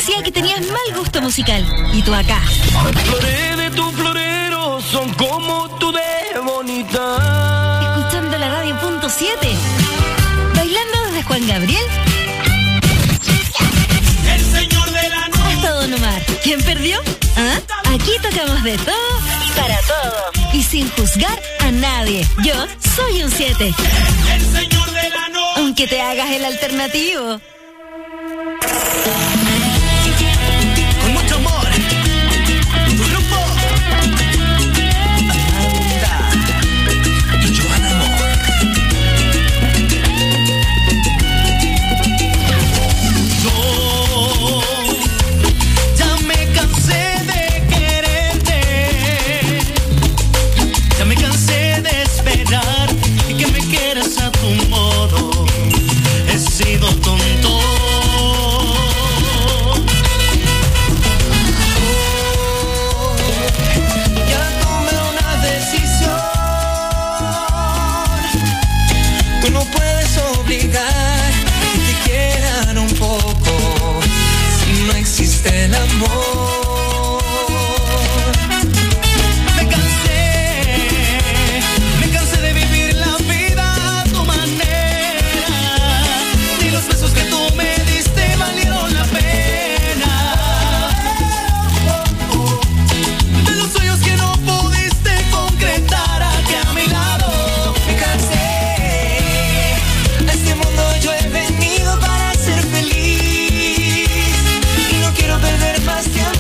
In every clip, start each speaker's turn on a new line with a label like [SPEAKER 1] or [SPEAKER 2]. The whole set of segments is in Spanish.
[SPEAKER 1] decía que tenías mal gusto musical. Y tú acá.
[SPEAKER 2] Flores de tu florero son como tú de bonita.
[SPEAKER 1] Escuchando la radio punto 7. Bailando desde Juan Gabriel.
[SPEAKER 3] El señor de la noche.
[SPEAKER 1] Hasta Don Omar. ¿Quién perdió? ¿Ah? Aquí tocamos de todo y para todo. Y sin juzgar a nadie. Yo soy un 7.
[SPEAKER 3] El señor de la noche.
[SPEAKER 1] Aunque te hagas el alternativo.
[SPEAKER 3] Con mucho amor. Tu grupo. Amanda. Joan Amor. Yo ya me cansé de quererte. Ya me cansé de esperar y que me quieras a tu modo. He sido tonto. Ya tomé una decisión. Tú no puedes obligar que te quieran un poco si no existe el amor. Me cansé de vivir la vida a tu manera. Ni los besos que tú me diste valieron la pena. De los sueños que no pudiste concretar aquí a mi lado. Me cansé. A este mundo yo he venido para ser feliz y no quiero perder más tiempo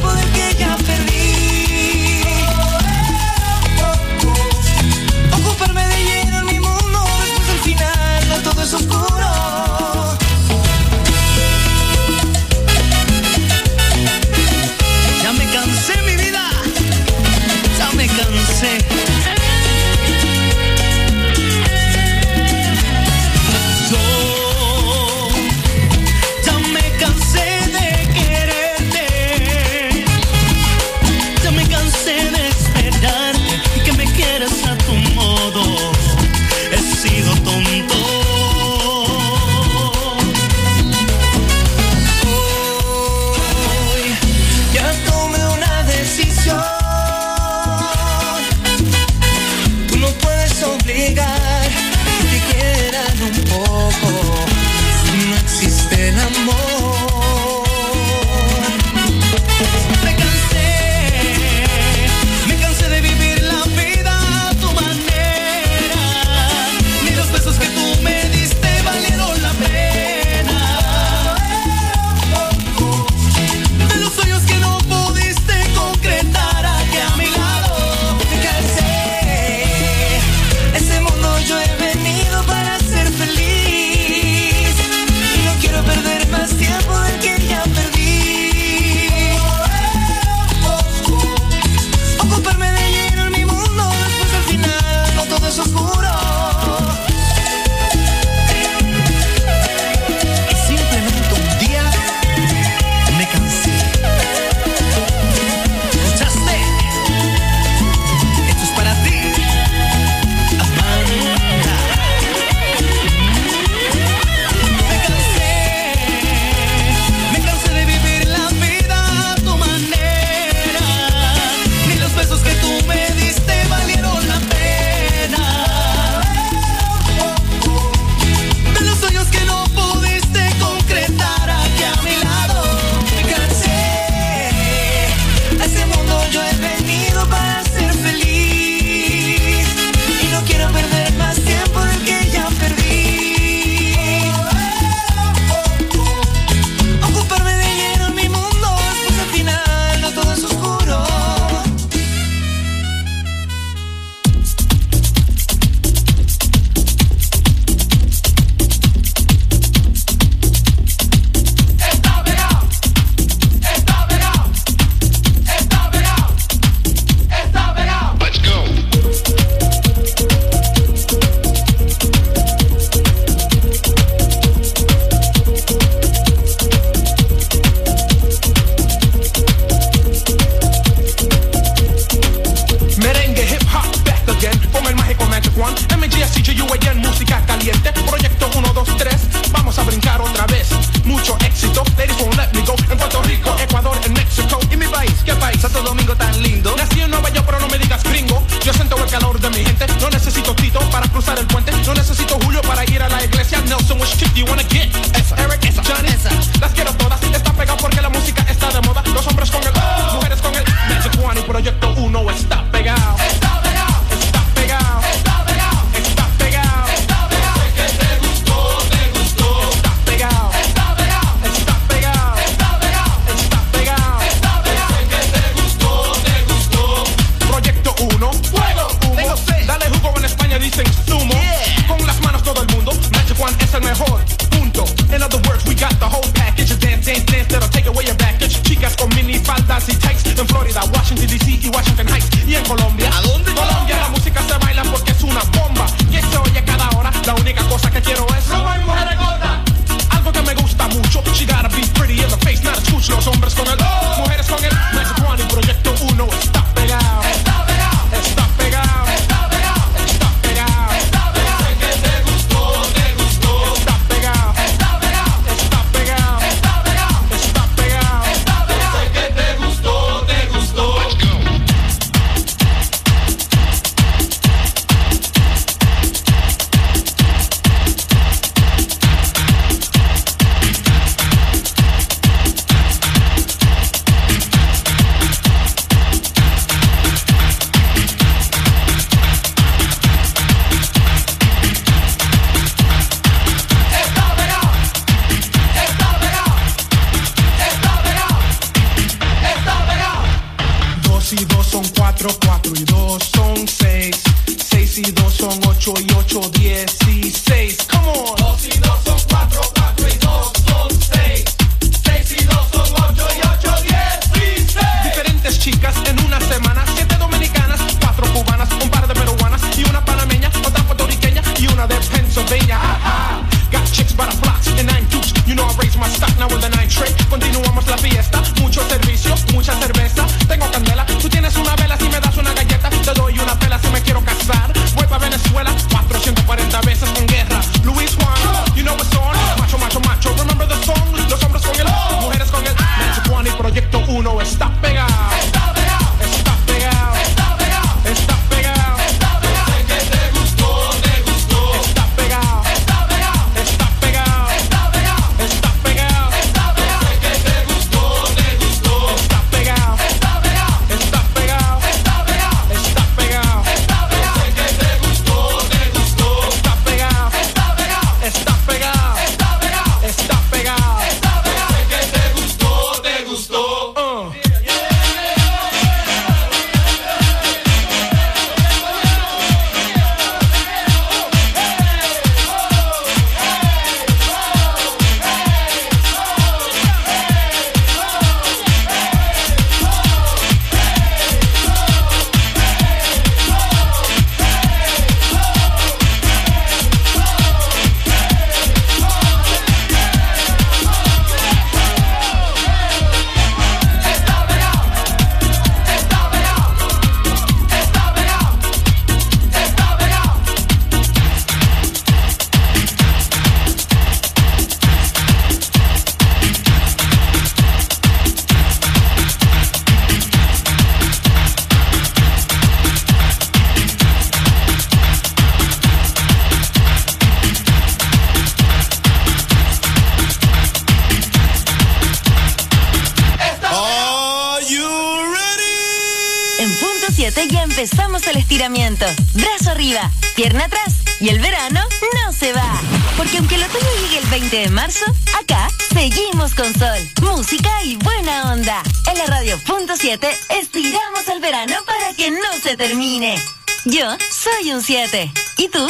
[SPEAKER 1] que ya empezamos el estiramiento. Brazo arriba, pierna atrás y el verano no se va. Porque aunque el otoño llegue el 20 de marzo, acá seguimos con sol, música y buena onda. En la Radio.7 estiramos el verano para que no se termine. Yo soy un 7. ¿Y tú?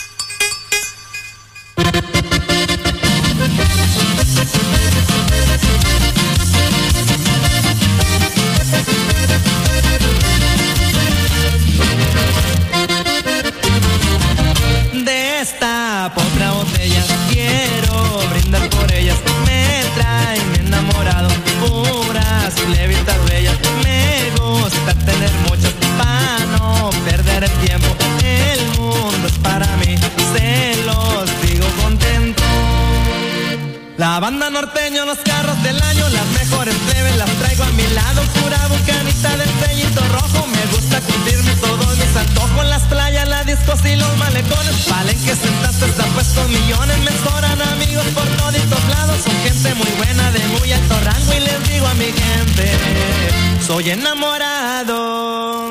[SPEAKER 3] Destapo otra botella, quiero brindar por ellas. Me traen enamorado, puras levitas bellas. Me gusta tener muchas para no perder el tiempo. El mundo es para mí, se los digo contento. La banda norteño, los carros del año, las mejores plebes las traigo a mi lado. Pura bucanita del sellito rojo, me gusta cumplirme todos mis antojos. Las playas, las discos y los malecones, valen que sentaste, están puestos millones. Me sobran amigos por toditos lados, son gente muy buena de muy alto rango. Y les digo a mi gente, soy enamorado.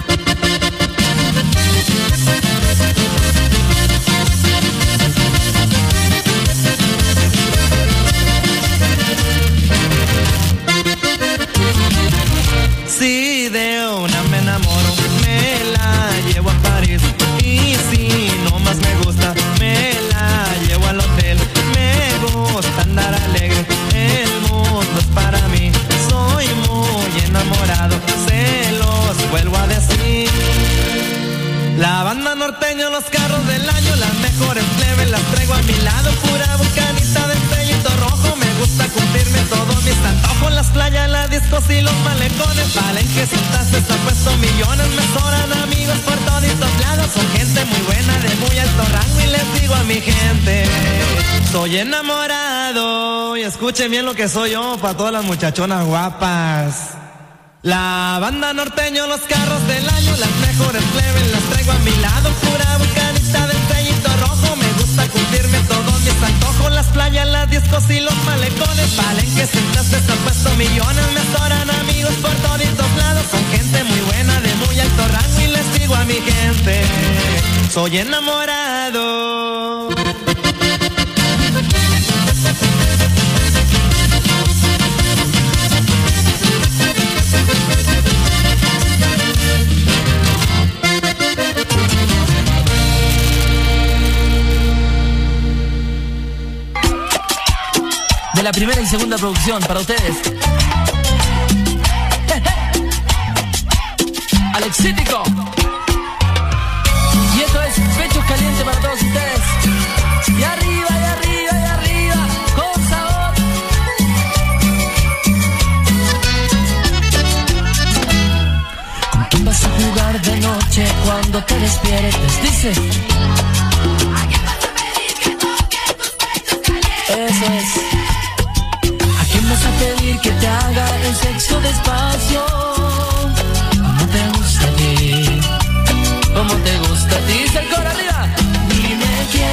[SPEAKER 3] Si de una me enamoro, me la llevo a París. Y si no más me gusta, me la llevo al hotel. Me gusta andar alegre, el mundo es para mí. Soy muy enamorado, se los vuelvo a decir. La banda norteño, los carros del año, las mejores plebes las traigo a mi lado. Pura bucanita del sellito rojo, me gusta cumplirme todos mis antojos. Las playas, las discos y los malecones, valen que sentaste, está puesto millones. Me sobran amigos por toditos lados, son gente muy buena de muy alto rango. Y les digo a mi gente, soy enamorado. Y escuchen bien lo que soy yo, para todas las muchachonas guapas. La banda norteño, los carros del año, las mejores plebes las traigo a mi lado. Pura bucanita del sellito rojo, me gusta cumplirme todos mis antojos. Las playas, las discos y los malecones, valen que sentaste, están puesto millones. Me sobran amigos por toditos lados, son gente muy buena de muy alto rango. Y les digo a mi gente, soy enamorado.
[SPEAKER 4] De la primera y segunda producción para ustedes. Alexítico. Y esto es Pechos Calientes para todos ustedes. Y arriba, y arriba, y arriba, con sabor. ¿Con quién vas a jugar de noche cuando te despiertes? Dice. Eso es. Vas a pedir que te haga el sexo despacio. ¿Cómo te gusta a ti? ¿Cómo te gusta a ti? Dice el coro arriba. Dime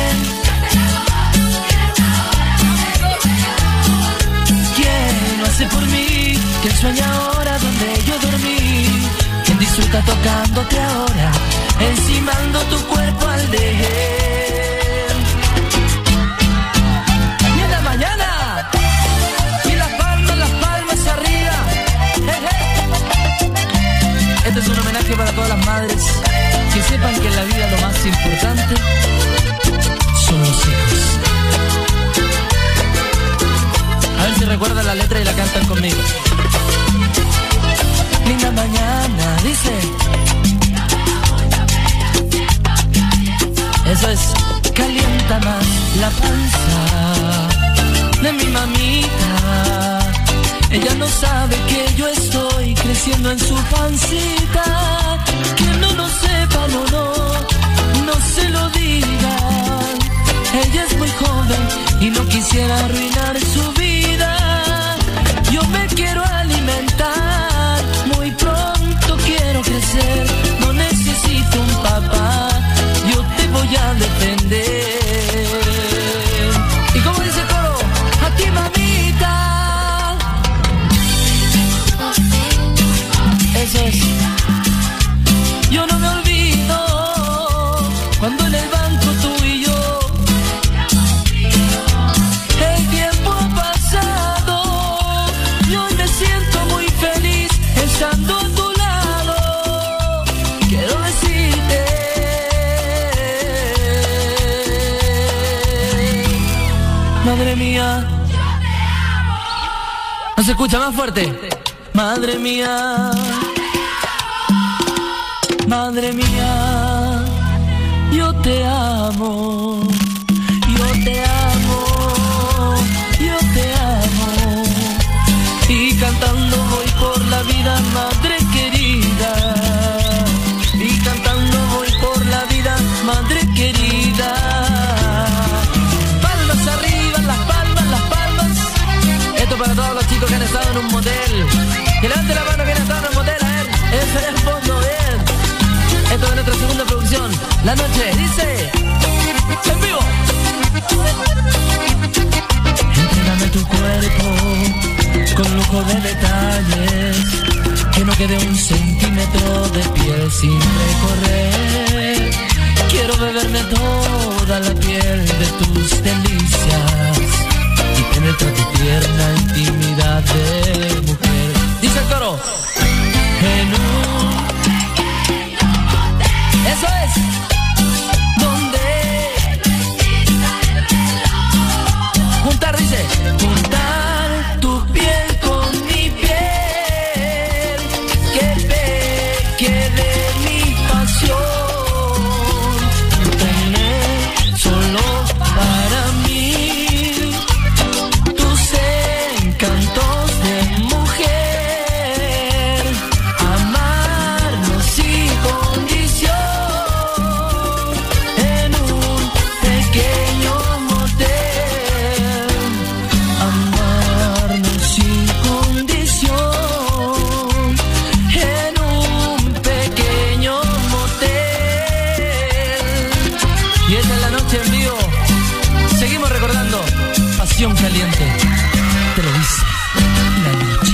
[SPEAKER 4] quién lo hace por mí, quién sueña ahora donde yo dormí, quién disfruta tocándote ahora, encimando tu cuerpo al dejer. Y en la mañana este es un homenaje para todas las madres que sepan que en la vida lo más importante son los hijos. A ver si recuerdan la letra y la cantan conmigo. Linda mañana, dice. Eso es, calienta más la panza de mi mamita. Ella no sabe que yo estoy creciendo en su pancita. Que no lo sepa, no se lo digan. Ella es muy joven y no quisiera arruinar su vida. Yo me quiero alimentar, muy pronto quiero crecer. No necesito un papá, yo te voy a defender. ¿Y cómo dice el coro? A ti, mamita. Eso es. Madre mía. No se escucha, más fuerte. Madre mía. Madre mía. Yo te amo. Yo te amo. Yo te amo. Y cantando voy por la vida, madre querida. Y cantando voy por la vida, madre querida. Palmas arriba, las palmas, las palmas. Esto para todos los chicos que han estado en un motel. Que levante la mano que han estado en un motel, a ver. Eso es el fondo, bien. Esto es nuestra segunda producción. La noche, dice. En vivo. Entrégame tu cuerpo con lujo de detalles, que no quede un centímetro de piel sin recorrer. Quiero beberme toda la piel de tus delicias y penetrar tu tierna intimidad de mujer. Dice el coro. Eso es. ¿Dónde? Juntar, dice. Juntar tu piel con mi piel, que peque de mi pasión. Tener solo para mí tus encantos de mujer. Amarnos sin condición en un pequeño motel. Amarnos sin condición en un pequeño motel. Y esa es la noche en vivo. Seguimos recordando Pasión Caliente. Te lo dice la noche.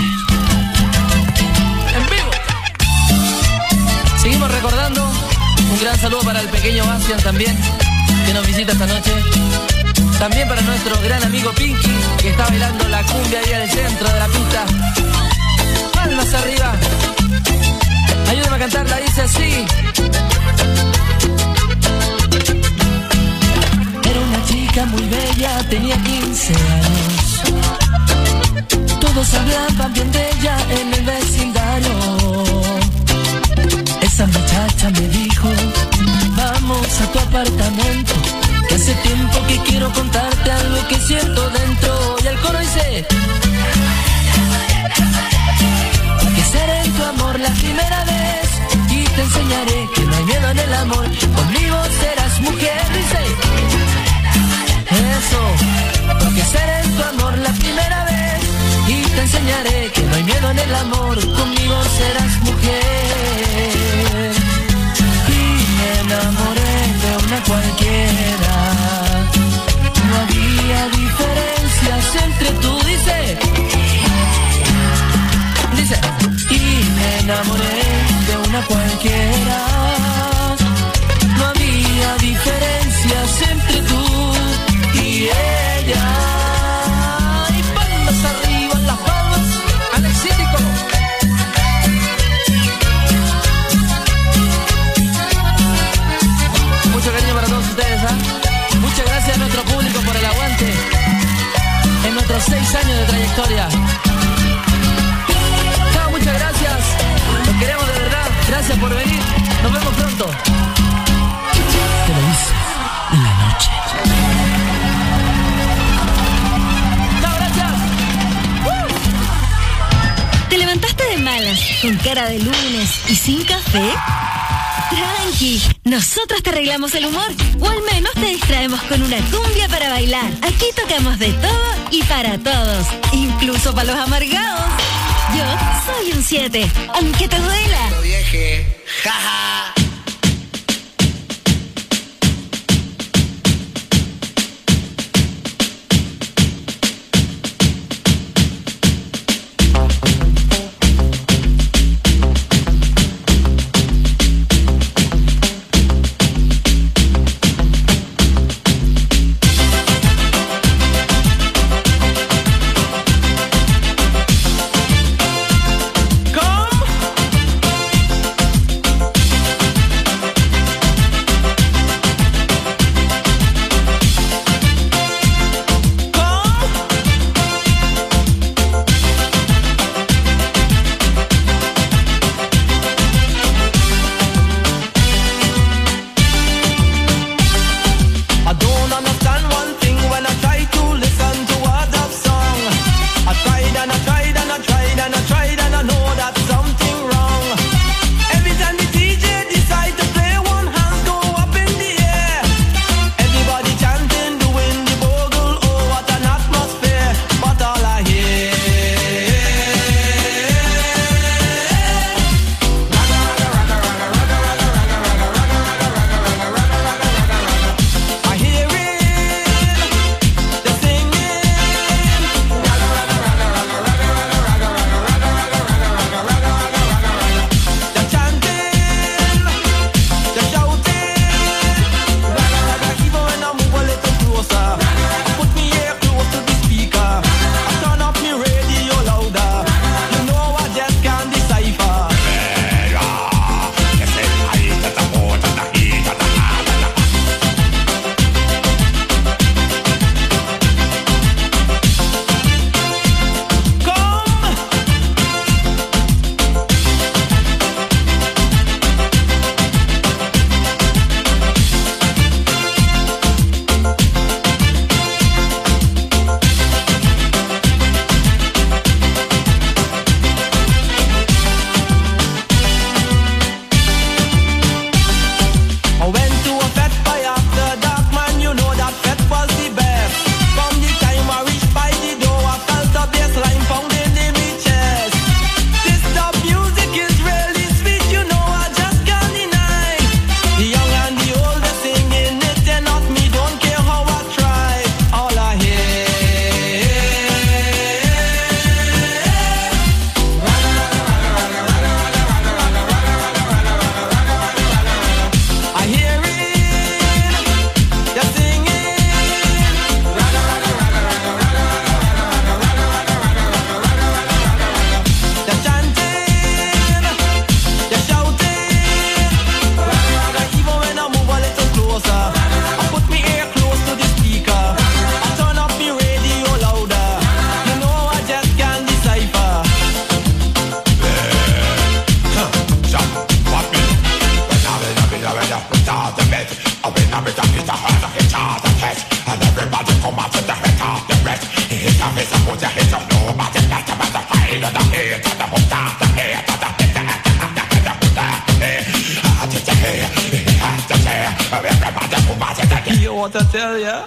[SPEAKER 4] En vivo. Seguimos recordando. Un gran saludo para el pequeño Bastian también, que nos visita esta noche. También para nuestro gran amigo Pinky, que está bailando la cumbia ahí en el centro de la pista. Palmas arriba. Ayúdame a cantarla, dice así. Era una chica muy bella, tenía 15 años. Todos hablaban bien de ella en el vecindario. Esa muchacha me dijo, vamos a tu apartamento, que hace tiempo que quiero contarte algo que siento dentro. Y el coro dice, que seré en tu amor la primera vez, y te enseñaré que no hay miedo en el amor, conmigo serás mujer, dice. Eso, porque seré en tu amor la primera vez, y te enseñaré que no hay miedo en el amor, conmigo serás mujer. Y me enamoré de una cualquiera, no había diferencias entre tú, dice. Dice, y me enamoré de una cualquiera, no había diferencias entre tú y ella. Y palmas arriba, las palmas, Alexítico. Mucho cariño para todos ustedes, ¿ah? Muchas gracias a nuestro público por el aguante en nuestros 6 años de trayectoria. Chao, muchas gracias. Los queremos de verdad. Gracias por venir. Nos vemos pronto. Te lo dice la noche. Chao, gracias.
[SPEAKER 1] ¿Te levantaste de malas, con cara de lunes y sin café? Tranqui, nosotros te arreglamos el humor, o al menos te distraemos con una cumbia para bailar. Aquí tocamos de todo y para todos, incluso para los amargados. Yo soy un 7, aunque te duela.
[SPEAKER 3] Lo vieje, jaja.
[SPEAKER 2] what I tell ya?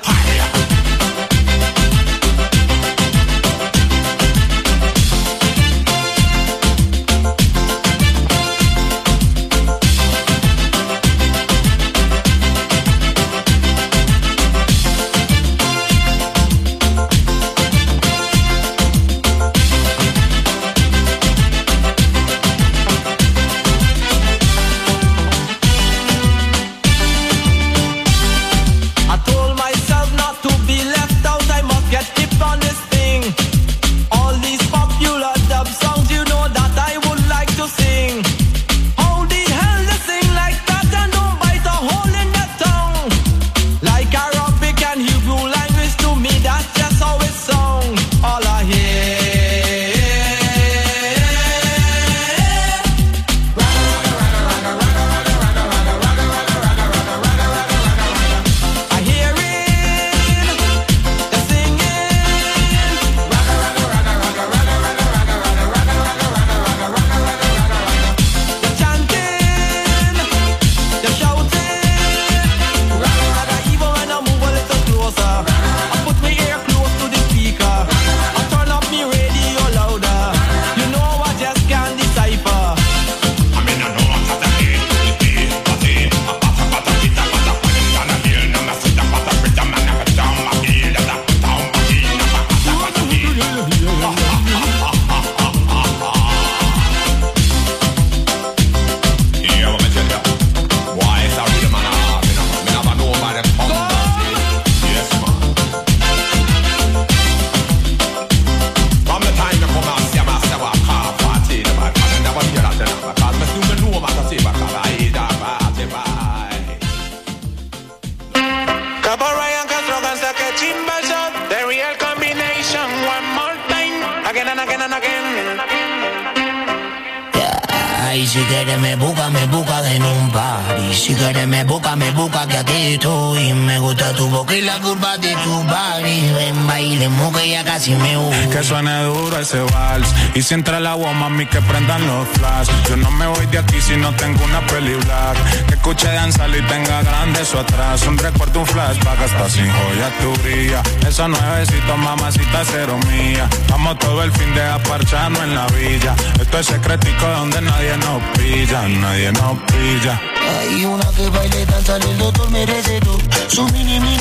[SPEAKER 5] Y si quieres me busca en un party. Si quieres me busca que aquí estoy. Me gusta tu boca y la curva de tu body. Ven, bailemos que ya casi me voy.
[SPEAKER 6] Que suene duro ese vals. Y si entra el agua, mami, que prendan los flash. Yo no me voy de aquí si no tengo una peli black. Que escuche danzar y tenga grande eso atrás. Un recuerdo, un flashback, hasta sin joya tu brilla. Esos nuevecitos, mamacita, cero mía. Vamos todo el fin de aparcharnos en la villa. Esto es secretico donde nadie nos pilla, nadie nos pilla.
[SPEAKER 5] Hay una que baile, danza, el doctor me recetó. Su mini, a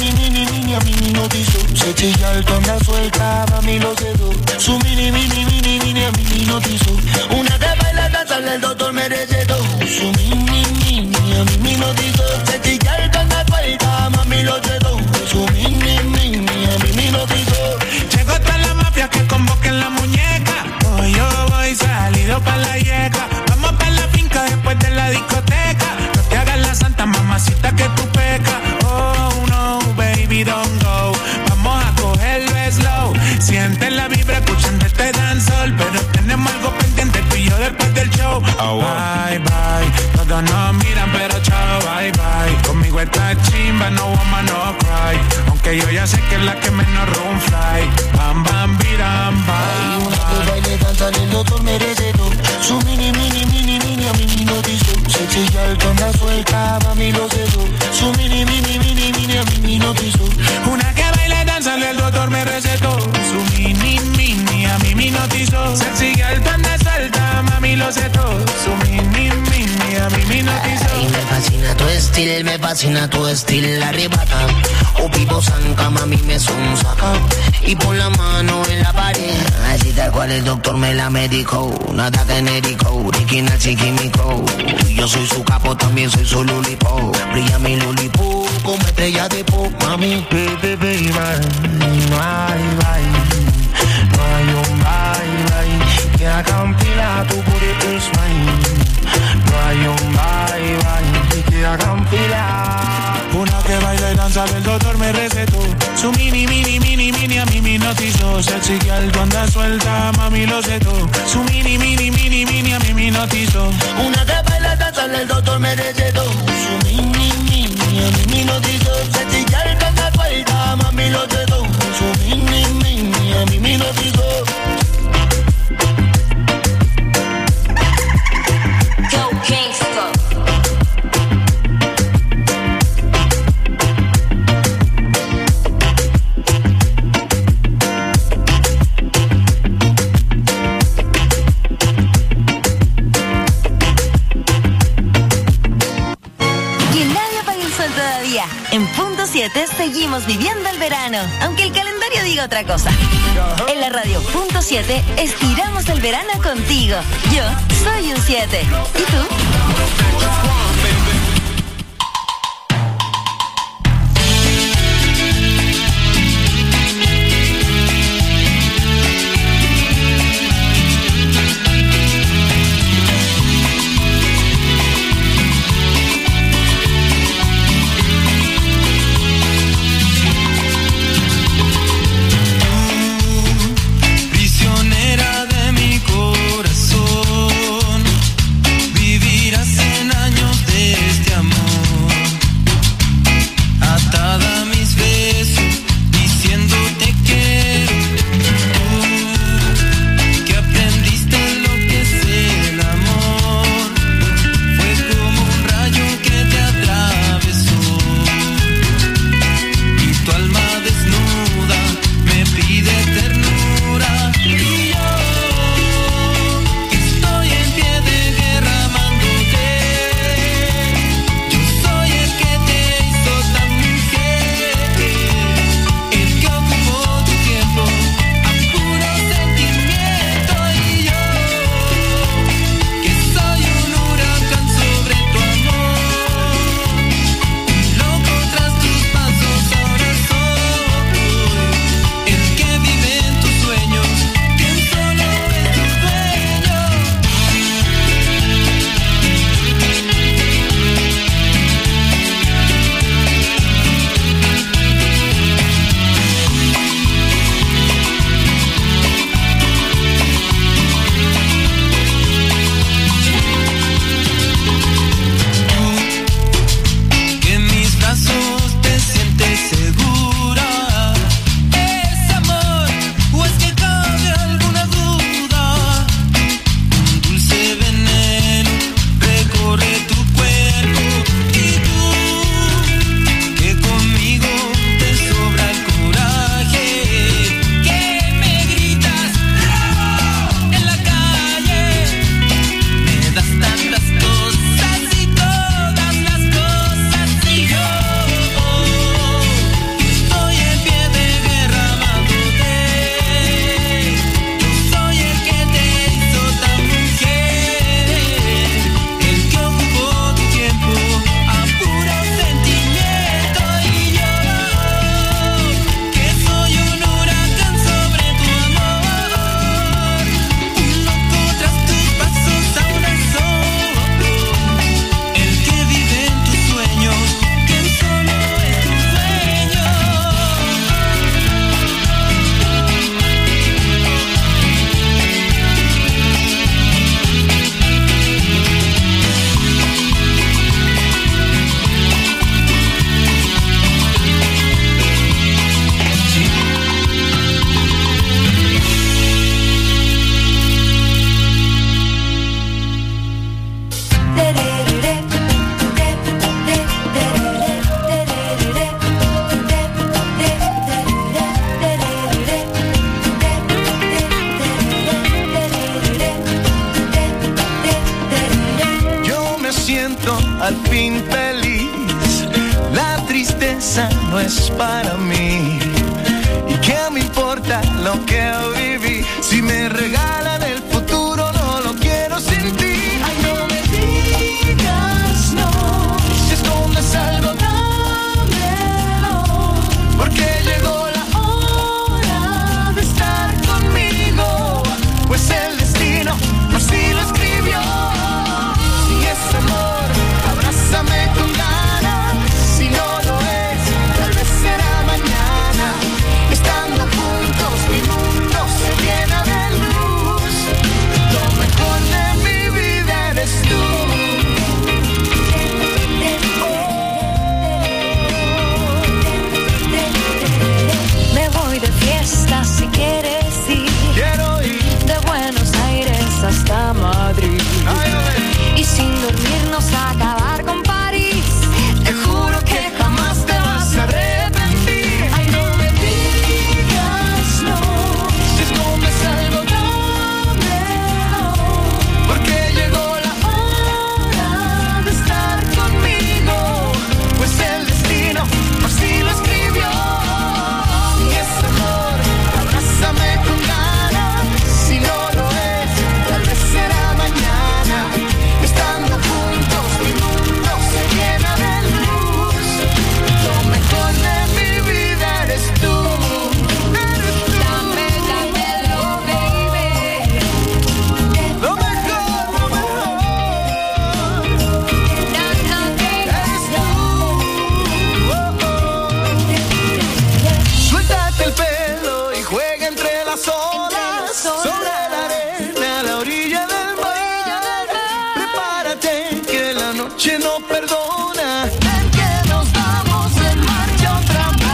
[SPEAKER 5] mí me notizó. Se chilla el tono suelta, a mí lo cedo. Su mini, a mí me notizó. Una que baila, danza, el doctor me recetó. Su mini, a mí me notizó. Se chilla el tono suelta, a mí lo cedo. Su mini, a mí me notizó.
[SPEAKER 6] Llegó toda la mafia que convoquen la muñeca. Hoy yo voy salido pa' la yeca. Vamos pa' la finca después de la discoteca. No te hagas la santa mamacita que tú pecas. Oh no, baby, don't go. Vamos a cogerlo slow. Siente la vibra escuchando este dancehall. Pero tenemos algo pendiente tú y yo después del show. Bye, bye. Todos nos miran pero chao, bye, bye. Conmigo está chimba, no woman, no cry. Aunque yo ya sé que es la que menos room fly. Bam, bam, biram, bam.
[SPEAKER 5] Hay una que baile, danza, el doctor me recetó. Su mini, a mí me notizó. Se chilla el tono suelta, a mí lo cedo. Su mini, a mí me notizó.
[SPEAKER 6] Una que baile, danza, el doctor me recetó. Su mini, a mí me notizó. Se sigue el tono suelta, mami lo cedo. Su mini, a mí me notizó.
[SPEAKER 5] Y me fascina tu estilo, arrebata. O vivo zanca, mami me son saca. Y pon la mano en la pared. Así tal cual el doctor me la medicó. Nada genérico, original sin químico. Yo soy su capo, también soy su lulipo. Brilla mi lulipo como estrella de pop, mami. Baby, no hay un bye que haga un pila, tu booty is mine. No hay un bye que haga un pila.
[SPEAKER 6] Una que baila y danza, el doctor me recetó. Su mini, a mí me notizó. Sexy girl, tú andas suelta, mami lo cedo. Su mini, a mí me notizó.
[SPEAKER 5] Una que baila, danza, el doctor me recetó. Su mini, a mí me notizó. Sexy girl, tú andas suelta, mami lo cedo. Su mini, a mí me notizó.
[SPEAKER 1] Go Gangsta. 107 seguimos viviendo el verano, aunque el calendario diga otra cosa. En la radio .7 estiramos el verano contigo. Yo soy un 7. ¿Y tú?
[SPEAKER 3] al fin feliz. La tristeza no es para mí. ¿Y qué me importa lo que viví? Si me regalan el futuro, no lo quiero sin ti. Ay, no me digas no. Si escondes algo, dámelo. Porque llegó la hora de estar conmigo. Pues el destino así lo escribió. Si es amor, abrázame con ganas. Si no lo es, tal vez será mañana. Estando juntos, mi mundo
[SPEAKER 2] solas sobre la arena a la orilla del mar. Prepárate que la noche no perdona. El que nos vamos en marcha otra vez.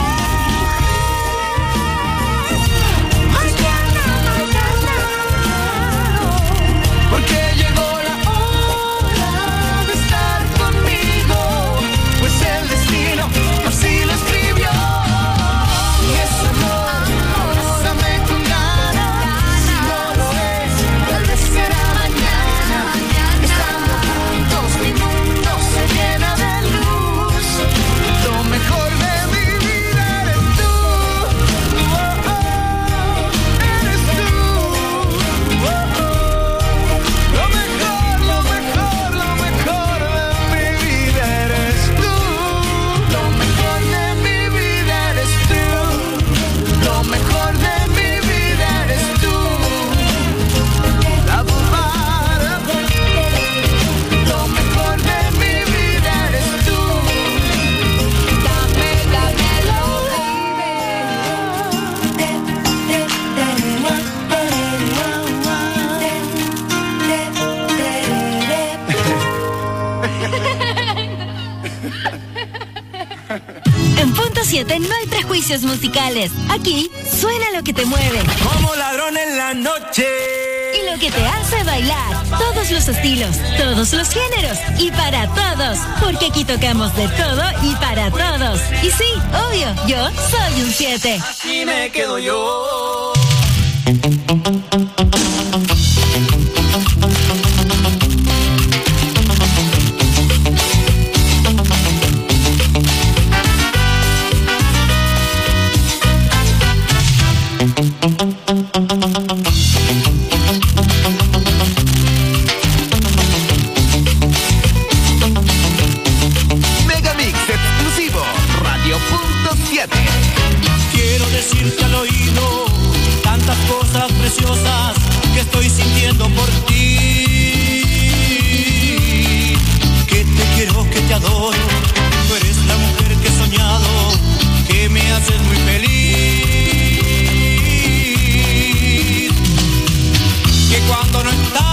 [SPEAKER 2] Porque llegó la hora de estar conmigo, pues el destino así lo escribió. Y ese amor, bésame con ganas. Si no lo es, tal vez será mañana. Estando juntos mi mundo se llena de luz. Lo mejor de mi vida eres tú. Oh, oh, eres tú. Oh, oh. Lo mejor de mi vida eres tú. Lo mejor de mi vida eres tú. Lo mejor de mi vida eres tú. La bobada. Lo mejor de mi vida eres tú. Dámelo,
[SPEAKER 1] En Punto 7 no hay prejuicios musicales. Aquí suena lo que te mueve
[SPEAKER 2] como ladrón en la noche.
[SPEAKER 1] y lo que te hace bailar. Todos los estilos, todos los géneros y para todos. Porque aquí tocamos de todo y para todos. Y sí, obvio, yo soy un 7.
[SPEAKER 2] Así me quedo yo.
[SPEAKER 7] Megamix exclusivo, Radio Punto 7.
[SPEAKER 3] Quiero decirte al oído tantas cosas preciosas que estoy sintiendo por ti. Que te quiero, que te adoro. Tú eres la mujer que he soñado, que me haces muy feliz. Que cuando no estás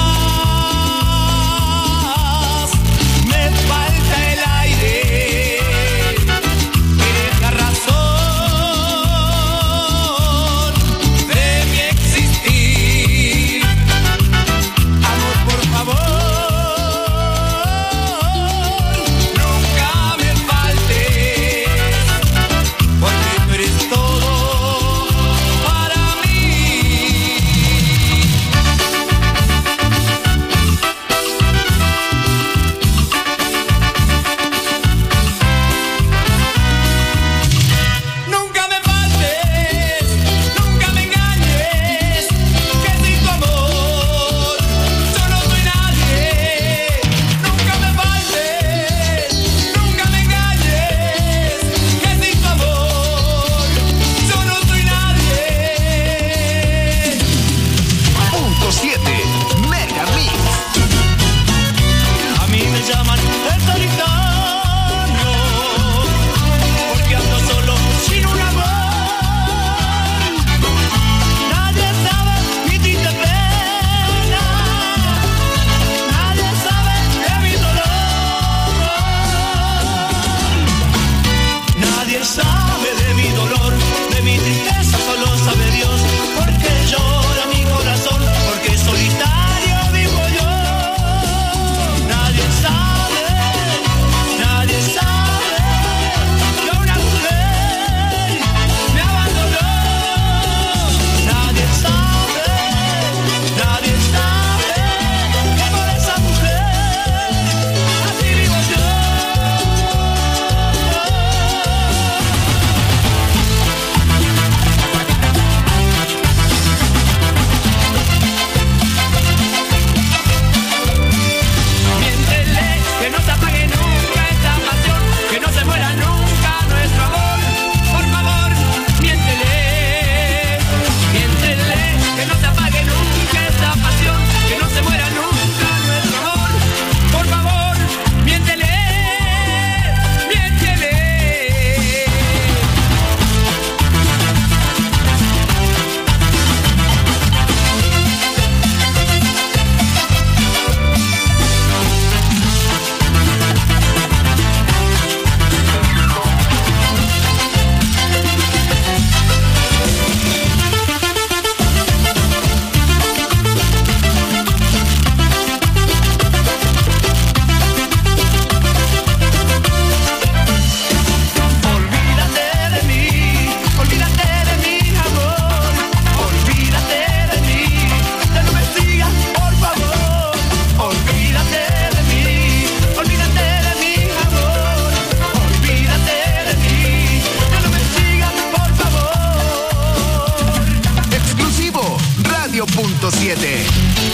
[SPEAKER 3] me falta el aire. Eres la razón de mi existir. Amor, por favor, nunca me faltes, porque tú eres todo
[SPEAKER 7] Radio.7.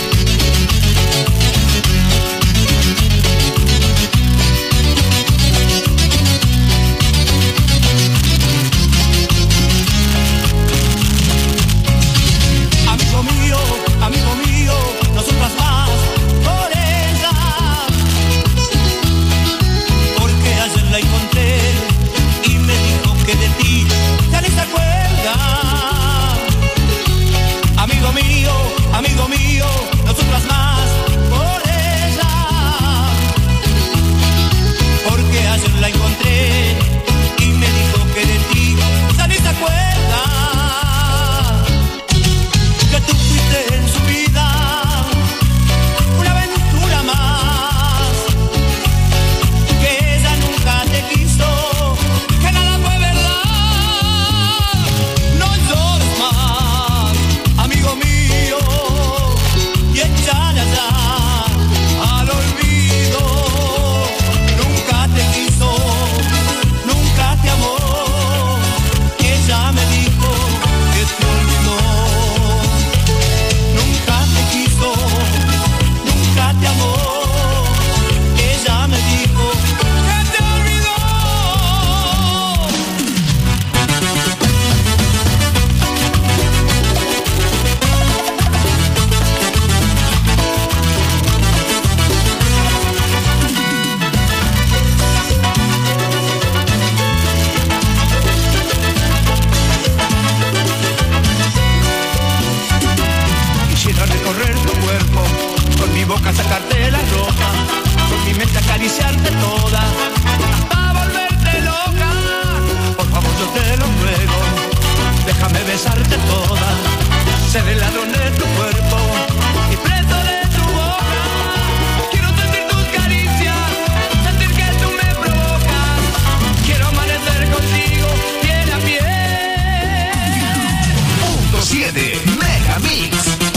[SPEAKER 3] Amigo mío, nosotras más por ella, porque ayer la encontré y me dijo que de ti ya ni se acuerda. Amigo mío, nosotras más por ella, porque ayer la encontré y me dijo que de ti ya ni se acuerda. Que tú fuiste en su vida una aventura más, que ella nunca te quiso, que nada fue verdad. No llores más, amigo mío, y échale allá al olvido. Nunca te quiso, nunca te amó, ella me dijo que te olvidó. Nunca te quiso, nunca te amó, ella me dijo que te olvidó. Quisiera recorrer tu cuerpo, con mi boca sacarte la ropa, con mi mente acariciarte toda, hasta volverte loca. Por favor yo te lo ruego, déjame besarte toda, ser el ladrón de tu cuerpo y preso de tu boca. Quiero sentir tus caricias, sentir que tú me provocas, quiero amanecer contigo piel a piel.
[SPEAKER 7] Punto 7 Megamix.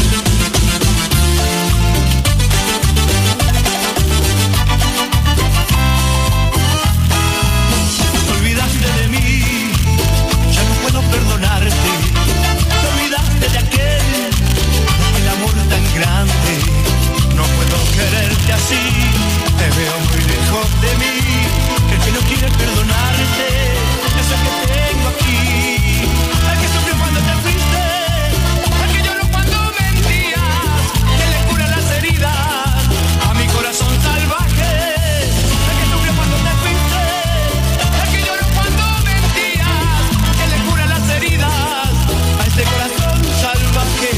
[SPEAKER 3] Te olvidaste de mí, ya no puedo perdonarte. Te olvidaste de aquel amor tan grande. No puedo quererte así, te veo muy lejos de mí. El que no quiere perdonarte es el que tengo aquí. El que sufrió cuando te fuiste, el que lloró cuando mentías, que le cura las heridas a mi corazón salvaje. El que sufrió cuando te fuiste, el que lloró cuando mentías, que le cura las heridas a este corazón salvaje.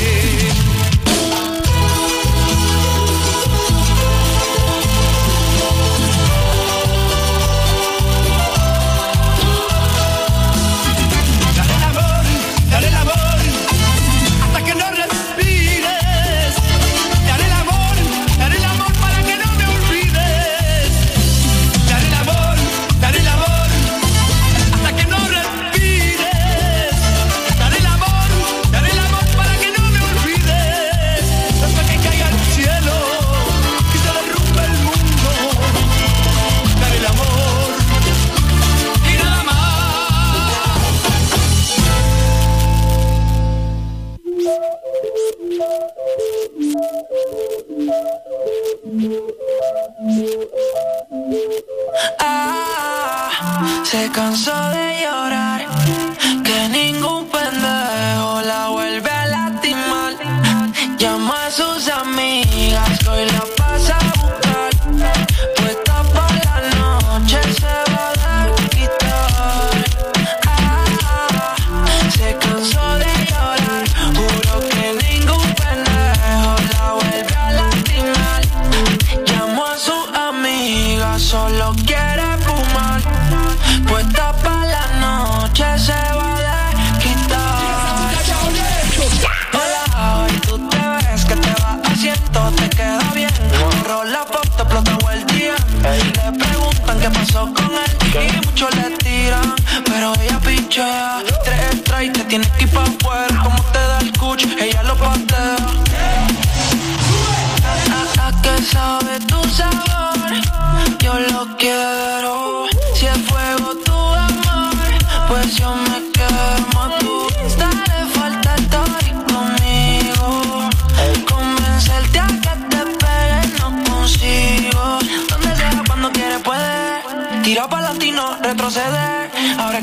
[SPEAKER 3] Dale el amor, hasta que no respires. Dale el amor para que no me olvides. Dale el amor, hasta que no respires. Dale el amor para que no me olvides. Hasta que caiga el cielo y se derrumbe el mundo. Dale el amor y nada más.
[SPEAKER 4] Se cansó de llorar, que ningún pendejo la vuelve a lastimar. Llama a sus amigas, que hoy la pasa a buscar. Puesta por la noche se va a desquitar. Se cansó de llorar, juro que ningún pendejo la vuelve a lastimar. Llamó a sus amigas, solo quiere fumar. Puesta pa' la noche se va a desquitar. Hola, hoy tú te ves que te vas haciendo, te queda bien. Borró la foto, explotó el día. Le preguntan qué pasó con él y muchos le tiran, pero ella pichea. 3 strikes, te tienes que ir pa' afuera. Como te da el cuch, ella lo patea. ¿A qué sabe tu sabor? Yo lo quiero. Si es fuego tu amor, pues yo me quemo. Tú, dale, falta estar conmigo.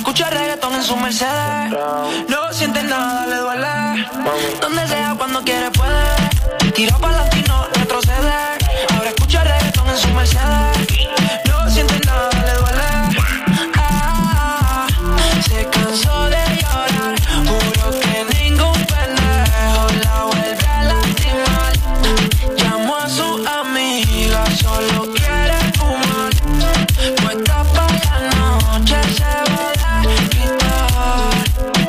[SPEAKER 8] escucha reggaetón en su Mercedes. No siente nada, le duele. Donde sea, cuando quiere, puede. Tira para adelante y no retrocede. Ahora escucha reggaetón en su Mercedes. No siente nada, le duele. Se cansó de llorar. Juro que ningún pendejo la vuelve a lastimar. Llamó a su amiga, solo quiere fumar. Puesta para la noche, se va a quitar.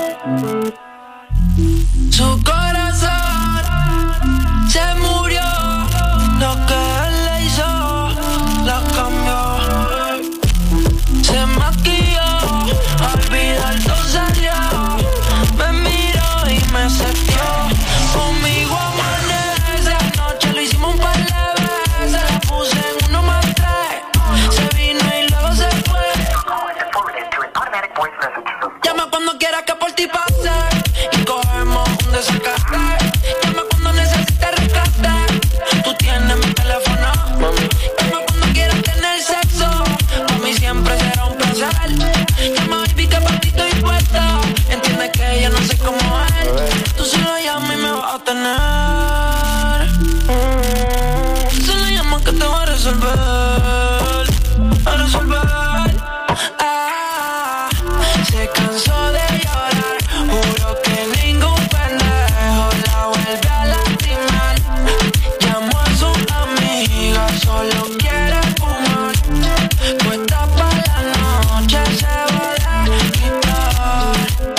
[SPEAKER 8] Su corazón se murió. Lo que él le hizo, lo cambió. Se maquilló, olvidar todo salió. Me miró y me setió. Conmigo amanece. Anoche lo hicimos un par de veces. La puse en 1 más 3. Se vino y luego se fue. Llama cuando quieras que por ti pase. Y cogemos un desacate. Llama cuando necesites rescate. Tú tienes mi teléfono. Llama cuando quieras tener sexo. Para mí siempre será un placer. Llama baby que para ti estoy puesta. Entiende que yo no sé cómo es. Tú solo llamas y me vas a tener. Tú solo llamas que te voy a resolver. A resolver. Se cansó de llorar. Juro que ningún pendejo la vuelve a lastimar. Llamó a su amiga, solo quiere fumar. Puesta para la noche, se va a quitar.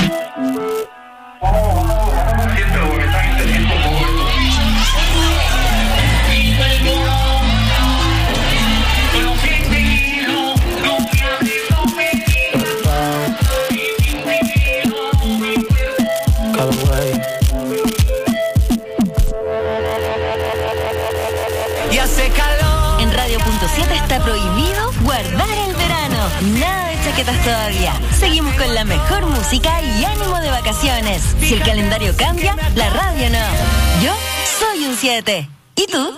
[SPEAKER 2] Y hace calor.
[SPEAKER 1] En Radio.7 está prohibido guardar el verano. Nada de chaquetas todavía. Seguimos con la mejor música y ánimo de vacaciones. Si el calendario cambia, la radio no. Yo soy un 7. ¿Y tú?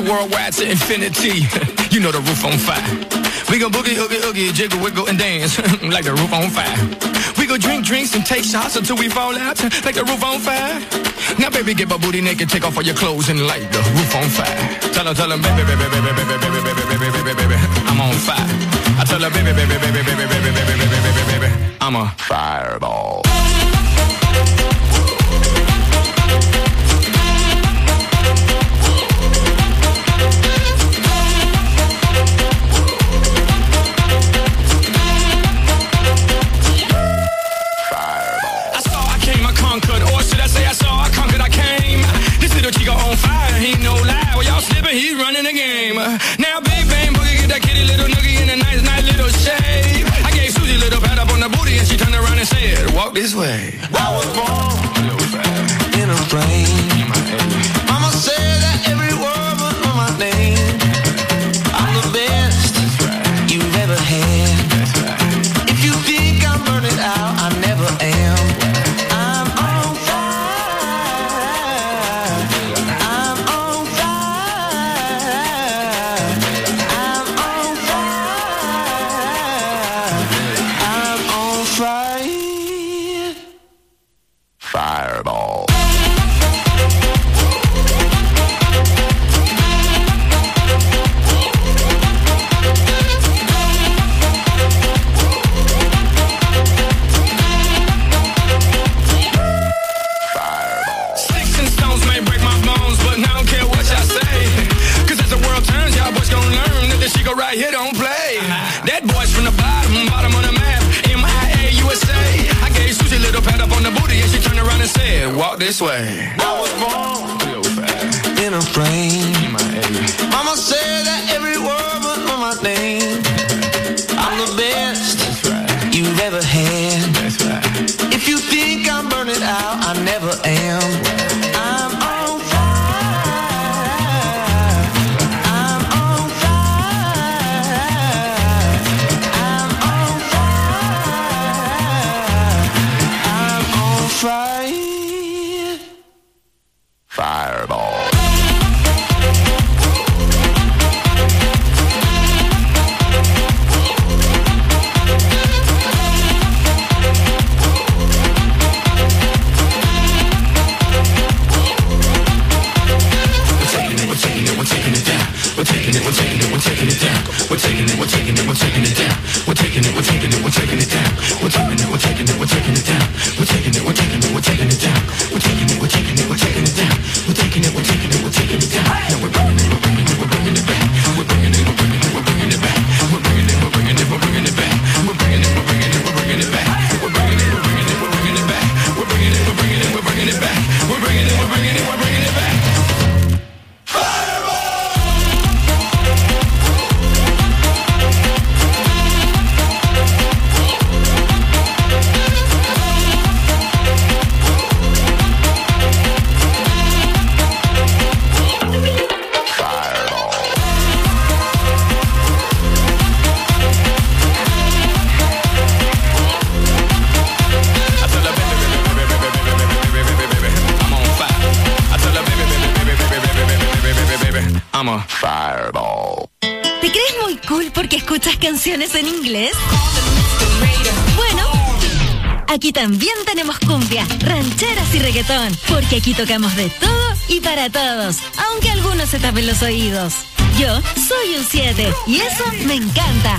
[SPEAKER 9] worldwide to infinity. You know the roof on fire. We go boogie, oogie, oogie, jiggle, wiggle, and dance like the roof on fire. We go drink drinks and take shots until we fall out like the roof on fire. Now, baby, get my booty naked, take off all your clothes and light the roof on fire. Tell her, baby, baby, baby, baby, baby, baby, baby, baby, baby, I'm on fire. I tell her, baby, baby, baby, baby, baby, baby, baby, baby, baby, I'm a fireball. Chico on fire, he no lie. Well, y'all slipping, he's running the game. Now, Big Bang Boogie, get that kitty little noogie in a nice, nice little shave. I gave Susie a little pat up on the booty, and she turned around and said, walk this way.
[SPEAKER 2] I was born in a plane. Mama said that every word was on my name. I'm the best you've ever had. If you think I'm burning out, I never am.
[SPEAKER 9] Fireball. Sticks and stones may break my bones, but I don't care what y'all say. Cause as the world turns, y'all boys gon' learn that this Chico right here don't play. That boy's from the bottom of the map, MIA, USA. I gave Susie a little pat up on the booty and she turned around and said, walk this way.
[SPEAKER 2] I was born in a plane. Mama said that every word was on my name. I'm the best you've ever had. If you think I'm burning out, I never am. I'm on fire. I'm on fire. I'm on fire. I'm on fire.
[SPEAKER 9] Fireball. I'm a fireball.
[SPEAKER 1] ¿Te crees muy cool porque escuchas canciones en inglés? Bueno, aquí también tenemos cumbia, rancheras y reggaetón, porque aquí tocamos de todo y para todos, aunque algunos se tapen los oídos. Yo soy un 7 y eso me encanta.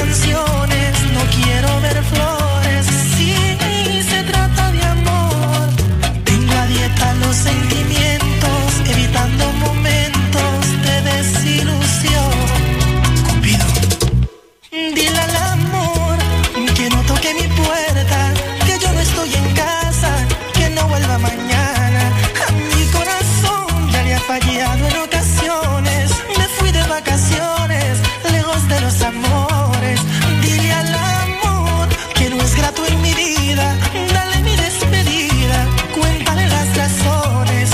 [SPEAKER 8] canciones, no quiero ver flores. Si se trata de amor, tengo a dieta los sentimientos, evitando momentos de desilusión. Cupido, dile al amor que no toque mi puerta, que yo no estoy en casa, que no vuelva mañana. A mi corazón ya le ha fallado en ocasiones. Me fui de vacaciones, lejos de los amores. Dile al amor que no es grato en mi vida. Dale mi despedida, cuéntale las razones.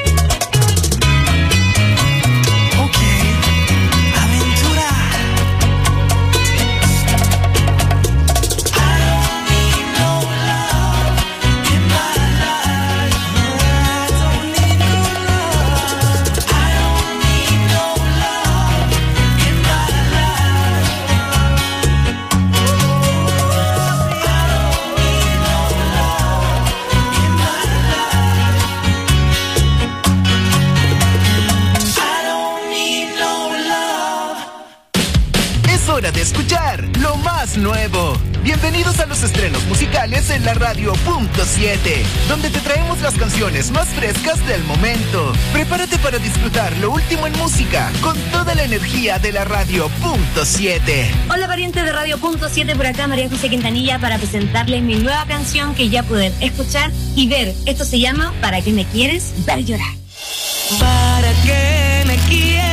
[SPEAKER 8] Ok, aventura. I don't need no love in my life. I don't need no love. I don't need no love in my life. I don't need no love.
[SPEAKER 7] Es hora de escuchar lo más nuevo. Bienvenidos a los estrenos musicales en la radio Punto 7, donde te traemos las canciones más frescas del momento. Prepárate para disfrutar lo último en música con toda la energía de la radio Punto 7.
[SPEAKER 10] Hola parientes de Radio Punto 7, por acá María José Quintanilla para presentarles mi nueva canción que ya pueden escuchar y ver. Esto se llama ¿Para qué me quieres ver llorar?
[SPEAKER 8] ¿Para qué me quieres